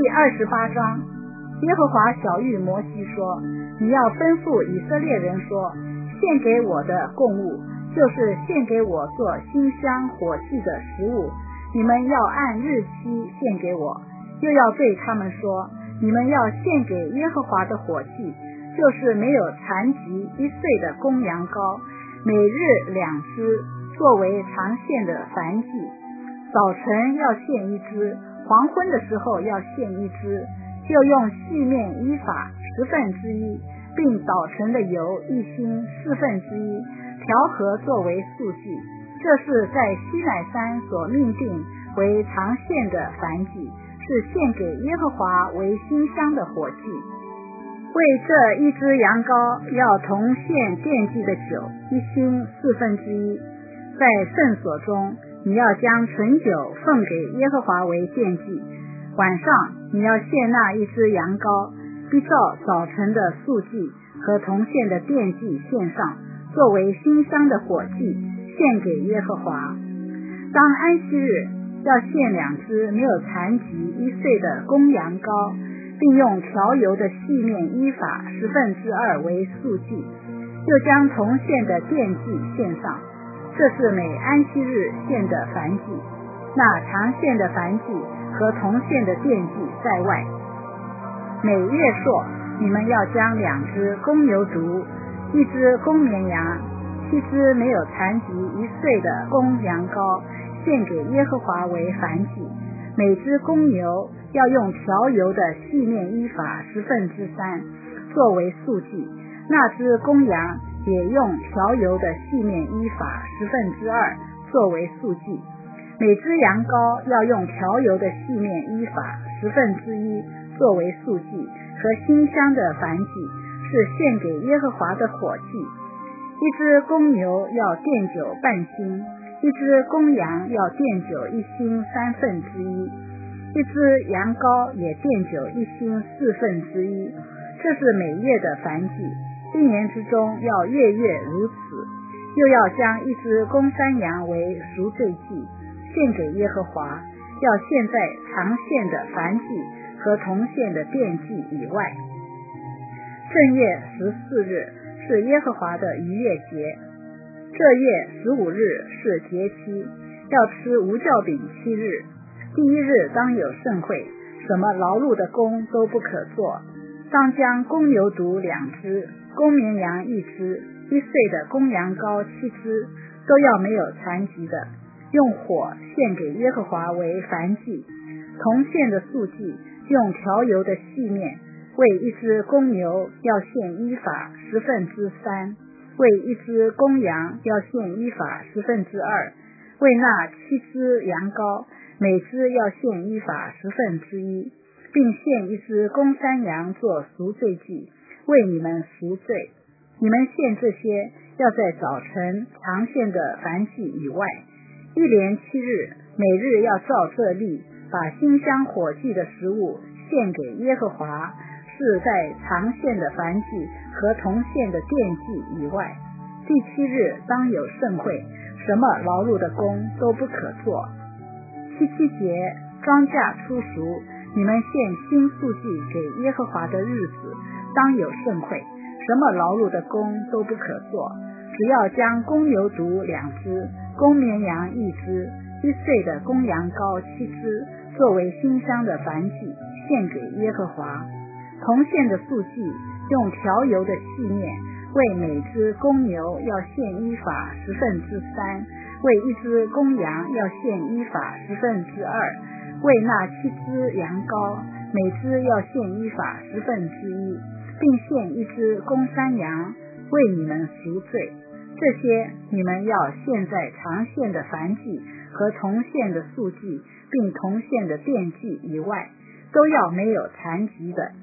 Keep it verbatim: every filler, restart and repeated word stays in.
第二十八章，耶和华晓谕摩西说，你要吩咐以色列人说，献给我的供物，就是献给我做馨香火祭的食物，你们要按日期献给我。又要对他们说，你们要献给耶和华的火祭，就是没有残疾一岁的公羊羔，每日两只，作为常献的燔祭。早晨要献一只，黄昏的时候要献一只，又用细面依法十分之一，并捣成的油一星四分之一，调和作为素祭。这是在西乃山所命定为常献的燔祭，是献给耶和华为馨香的火祭。为这一只羊羔要同献奠祭的酒一星四分之一。在圣所中，你要将纯酒奉给耶和华为奠祭。晚上你要献那一只羊羔，必照早晨的素祭和同献的奠祭献上，作为馨香的火祭，献给耶和华。当安息日要献两只没有残疾一岁的公羊羔，并用调油的细面依法十分之二为素祭，又将同献的奠祭献上。这是每安息日献的燔祭，那常献的燔祭和同献的奠祭在外。每月朔，你们要将两只公牛犊，一只公绵羊，七只没有残疾一岁的公羊羔，献给耶和华为燔祭。每只公牛要用调油的细面依法十分之三，作为素祭。那只公羊也用调油的细面依法十分之二，作为素祭。每只羊羔要用调油的细面依法十分之一，作为素祭和馨香的燔祭，是献给耶和华的火祭。一只公牛要奠酒半星，一只公羊要奠酒一星三分之一，一只羊羔也奠酒一星四分之一。这是每月的燔祭，一年之中要月月如此。又要将一只公山羊为赎罪祭，献给耶和华，要献在常献的燔祭和同献的奠祭以外。正月十四日是耶和华的逾越节，这月十五日是节期，要吃无酵饼七日。第一日当有盛会，什么劳碌的工都不可做。当将公牛犊两只，公绵羊一只，一岁的公羊羔七只，都要没有残疾的，用火献给耶和华为燔祭。同献的素祭用调油的细面，为一只公牛要献依法十分之三，为一只公羊要献依法十分之二，为那七只羊羔每只要献依法十分之一，并献一只公山羊做赎罪祭，为你们赎罪。你们献这些要在早晨常献的燔祭以外。一连七日，每日要照这例，把馨香火祭的食物献给耶和华，是在常献的燔祭和同献的奠祭以外。第七日当有盛会，什么劳碌的工都不可做。七七节，庄稼出熟，你们献新素祭给耶和华的日子，当有盛会，什么劳碌的工都不可做。只要将公牛犊两只，公绵羊一只，一岁的公羊羔七只，作为馨香的燔祭，献给耶和华。同献的素祭用调油的细面，为每只公牛要献依法十分之三，为一只公羊要献依法十分之二，为那七只羊羔每只要献依法十分之一，并献一只公山羊为你们赎罪。这些你们要献在常献的燔祭和同献的素祭，并同献的奠祭以外，都要没有残疾的。